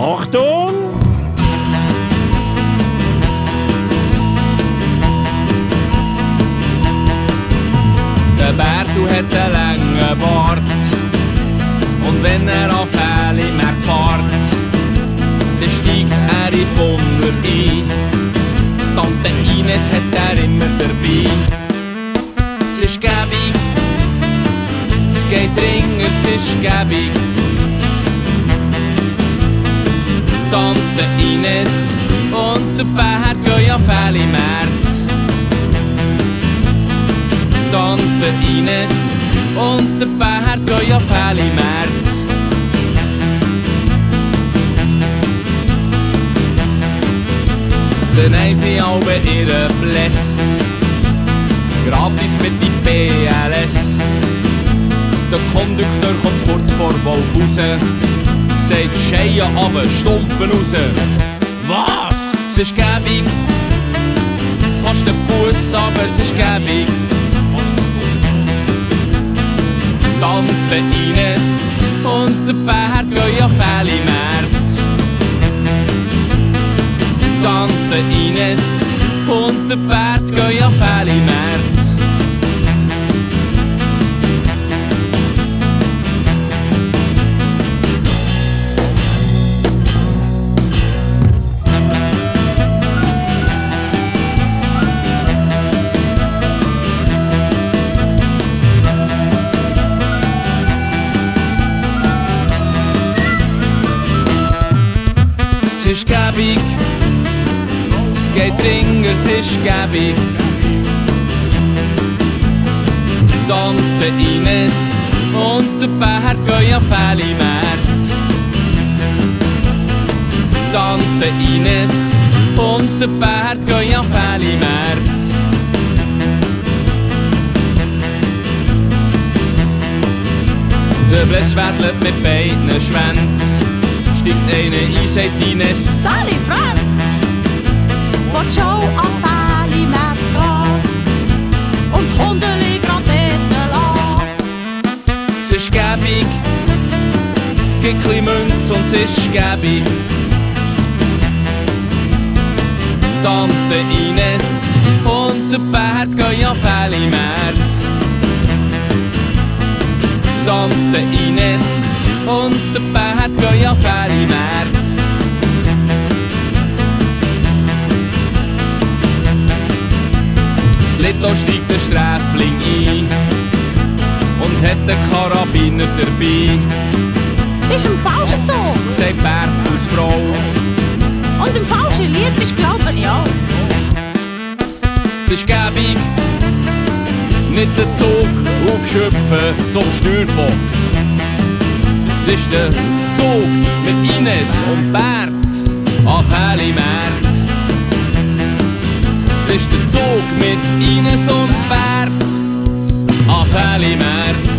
Achtung! Der Bertu hat einen langen Bart und wenn er auf Fählimarkt fährt, dann steigt er in die Bunner ein. Die Tante Ines hat er immer dabei. Es ist gäbig, es geht dringend, es ist gäbig. Tante Ines und der Bert gehen auf Fählimarkt. Tante Ines und der Bert gehen auf Fählimarkt. Dann haben sie alle ihre Blässe, gratis mit die BLS. Der Kondukteur kommt kurz vor Waldhausen, sagt Scheien aber Stumpen raus. Was? Es ist gäbig, kannst den Bus, aber es ist gäbig. Tante Ines und der Bert gehen auf Fählimarkt. Tante Ines und der Bert gehen auf Fählimarkt. Es ist gäbig, es geht dringend, es ist gäbig. Tante Ines und der Bert gehen auf Fählimarkt. Tante Ines und der Bert gehen auf Fählimarkt. Der Bless wedelt mit beiden Schwänzen. Steigt einer ein, sagt Ines: Sali Franz, wollt schon auf Fählimarkt gehen und das Kundeli grad beten lassen. Es ist gäbig, es gibt chli Münz und es ist gäbig. Tante Ines und der Bert gehen auf Fählimarkt. Tante Ines und der Bert gehen auf Fählimarkt. Das Litlo steigt der Sträfling ein und hat den Karabiner dabei. Bist im falschen Zug Sagt Bertus Frau. und im falschen Lied bist glaube ich auch. Es ist gäbig, nicht den Zug aufschöpfen zum Steuervogt. Es ist der Zug mit Ines und Bert auf Fählimarkt. Es ist der Zug mit Ines und Bert auf Fählimarkt.